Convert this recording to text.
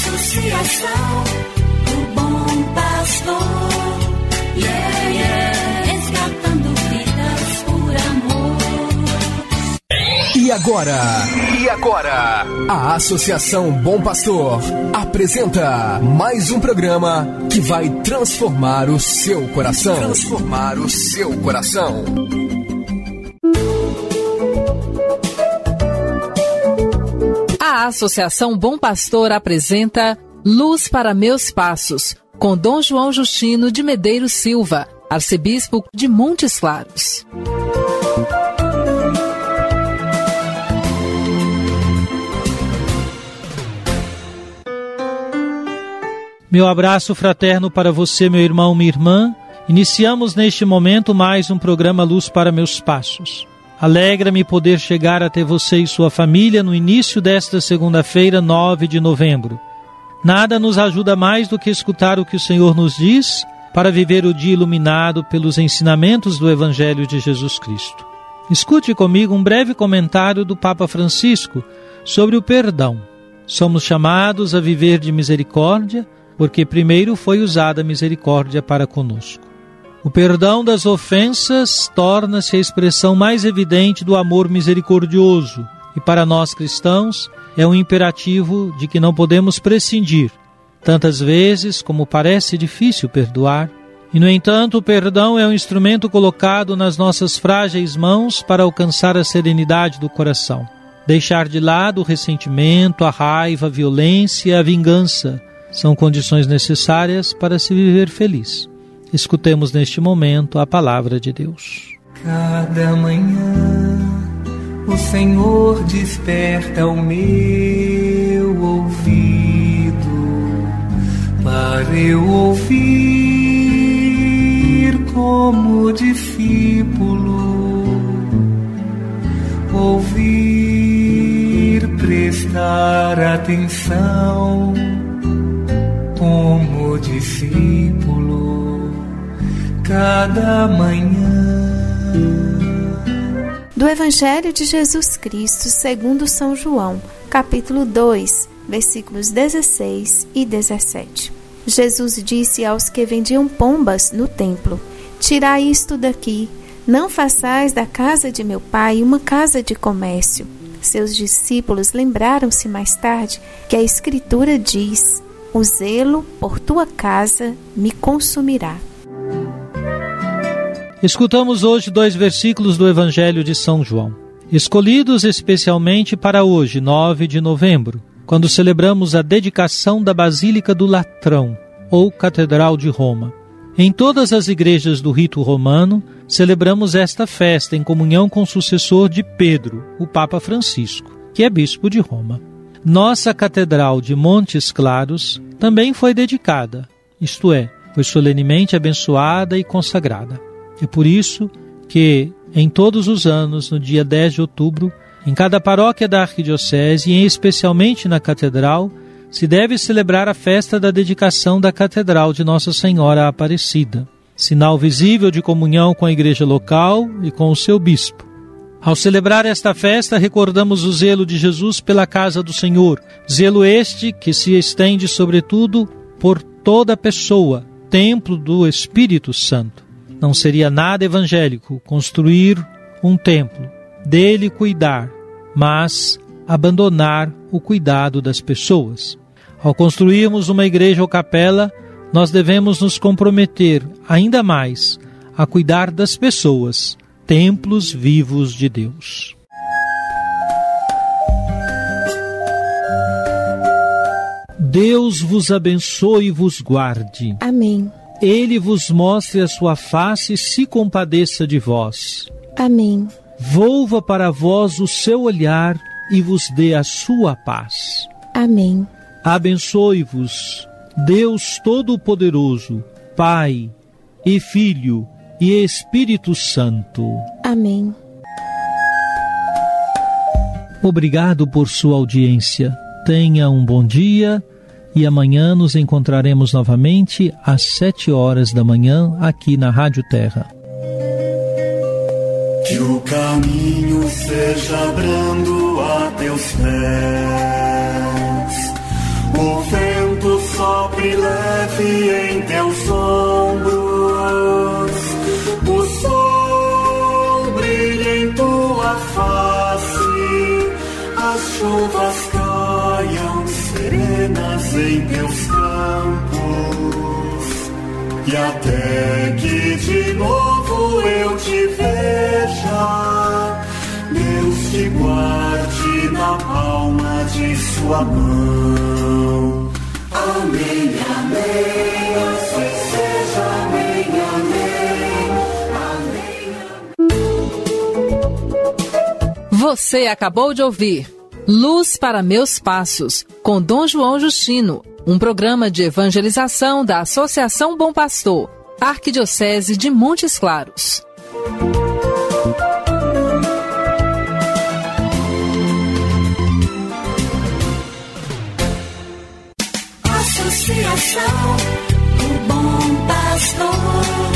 Associação do Bom Pastor, resgatando vidas por amor. E agora, a Associação Bom Pastor apresenta mais um programa que vai transformar o seu coração. A Associação Bom Pastor apresenta Luz para Meus Passos, com Dom João Justino de Medeiros Silva, arcebispo de Montes Claros. Meu abraço fraterno para você, meu irmão, minha irmã. Iniciamos neste momento mais um programa Luz para Meus Passos. Alegra-me poder chegar até você e sua família no início desta segunda-feira, 9 de novembro. Nada nos ajuda mais do que escutar o que o Senhor nos diz para viver o dia iluminado pelos ensinamentos do Evangelho de Jesus Cristo. Escute comigo um breve comentário do Papa Francisco sobre o perdão. Somos chamados a viver de misericórdia, porque primeiro foi usada a misericórdia para conosco. O perdão das ofensas torna-se a expressão mais evidente do amor misericordioso e para nós cristãos é um imperativo de que não podemos prescindir, tantas vezes como parece difícil perdoar. E, no entanto, o perdão é um instrumento colocado nas nossas frágeis mãos para alcançar a serenidade do coração. Deixar de lado o ressentimento, a raiva, a violência, a vingança são condições necessárias para se viver feliz. Escutemos neste momento a palavra de Deus. Cada manhã o Senhor desperta o meu ouvido para eu ouvir como discípulo, ouvir, prestar atenção como discípulo. Cada manhã. Do Evangelho de Jesus Cristo segundo São João, capítulo 2, versículos 16 e 17. Jesus disse aos que vendiam pombas no templo: tirai isto daqui, não façais da casa de meu pai uma casa de comércio. Seus discípulos lembraram-se mais tarde que a Escritura diz: o zelo por tua casa me consumirá. Escutamos hoje 2 versículos do Evangelho de São João, escolhidos especialmente para hoje, 9 de novembro, quando celebramos a dedicação da Basílica do Latrão, ou Catedral de Roma. Em todas as igrejas do rito romano, celebramos esta festa em comunhão com o sucessor de Pedro, o Papa Francisco, que é bispo de Roma. Nossa Catedral de Montes Claros também foi dedicada, isto é, foi solenemente abençoada e consagrada. É por isso que, em todos os anos, no dia 10 de outubro, em cada paróquia da Arquidiocese e especialmente na Catedral, se deve celebrar a festa da dedicação da Catedral de Nossa Senhora Aparecida, sinal visível de comunhão com a igreja local e com o seu bispo. Ao celebrar esta festa, recordamos o zelo de Jesus pela casa do Senhor, zelo este que se estende sobretudo por toda pessoa, templo do Espírito Santo. Não seria nada evangélico construir um templo, dele cuidar, mas abandonar o cuidado das pessoas. Ao construirmos uma igreja ou capela, nós devemos nos comprometer ainda mais a cuidar das pessoas, templos vivos de Deus. Deus vos abençoe e vos guarde. Amém. Ele vos mostre a sua face e se compadeça de vós. Amém. Volva para vós o seu olhar e vos dê a sua paz. Amém. Abençoe-vos, Deus Todo-Poderoso, Pai e Filho e Espírito Santo. Amém. Obrigado por sua audiência. Tenha um bom dia. E amanhã nos encontraremos novamente às 7 horas da manhã aqui na Rádio Terra. Que o caminho seja brando a teus pés, o véu confia em teus ombros. O sol brilha em tua face, as chuvas caiam serenas em teus campos, e até que de novo eu te veja, Deus te guarde na palma de sua mão. Amém, amém, assim seja, amém, amém, amém. Você acabou de ouvir Luz para Meus Passos, com Dom João Justino, um programa de evangelização da Associação Bom Pastor, Arquidiocese de Montes Claros. Associação do Bom Pastor.